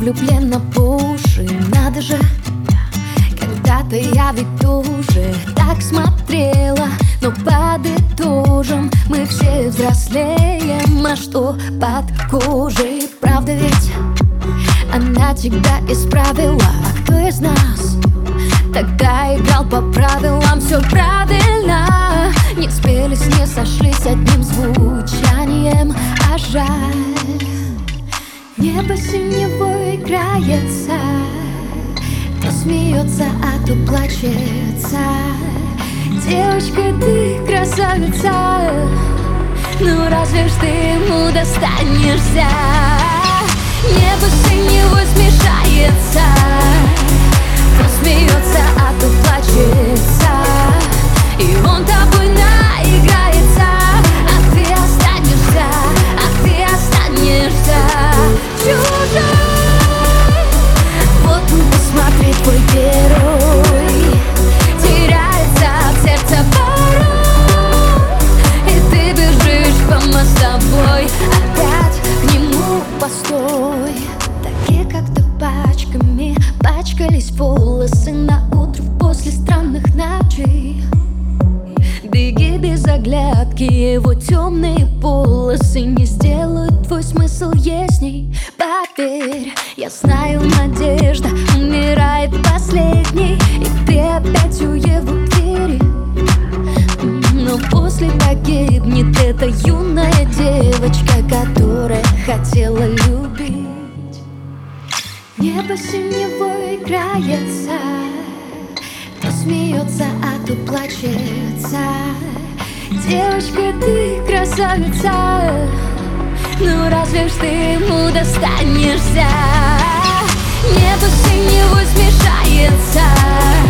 влюблена по уши. Надо же, когда-то я ведь тоже так смотрела. Но подытожим, мы все взрослеем. А что под кожей? Правда ведь она тебя исправила. А кто из нас тогда играл по правилам? Все правильно. Не спелись, не сошлись одним звучанием. А жаль, небо синего играется. То смеется, а то плачется. Девочка, ты красавица, ну разве ж ты ему достанешься? Небо синего смешается. То смеется, а то плачется. И он тобой наиграется. А ты останешься, а ты останешься чужой. Вот он, посмотри, твой герой теряется от сердца порой. И ты бежишь по мостовой, опять к нему постой. Такие как-то пачками пачкались волосы на утро после странных ночей. Беги без оглядки, его темные полосы не сделают твой смысл ясней. Поверь, я знаю, надежда умирает последней. И ты опять у его двери. Но после погибнет эта юная девочка, которая хотела любить. Небо синего играется. То смеется, а то плачется. Девочка, ты красавица, ну разве ж ты ему достанешься? Небо синего смешается.